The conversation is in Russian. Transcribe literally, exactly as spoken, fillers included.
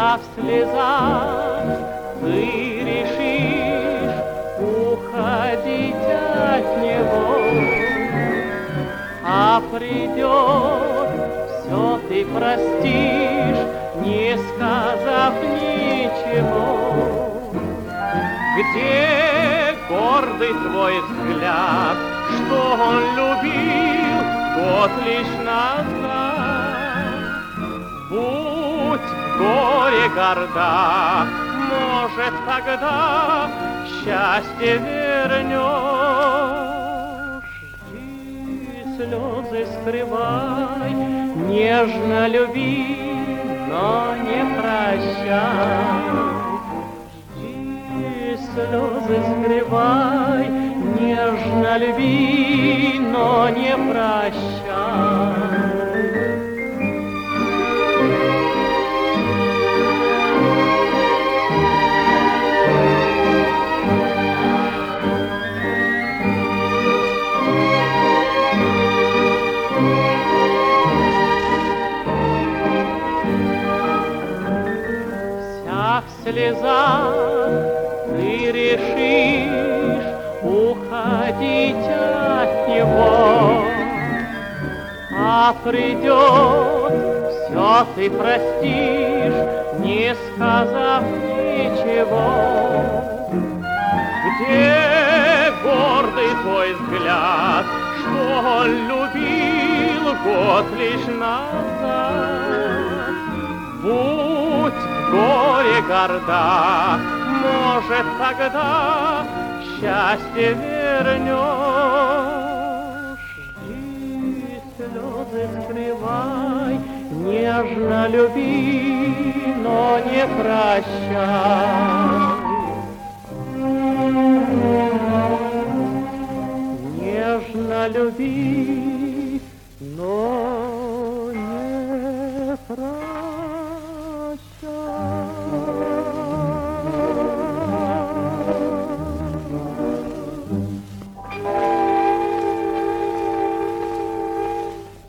вся в слезах, ты решишь уходить от него, а придет, все ты простишь, не сказав ничего. Где гордый твой взгляд, что он любил год лишь назад? Будь в горе горда, может, тогда счастье вернешь. Жди, слезы скрывай, нежно люби, но не прощай. Жди, слезы скрывай, нежно люби, но не прощай. В слезах ты решишь уходить от него, а придет, все ты простишь, не сказав ничего. Где гордый твой взгляд, что он любил год лишь назад? Будь в горе горда, может, тогда счастье вернешь. Жди, слезы скрывай, нежно люби, но не прощай. Нежно люби,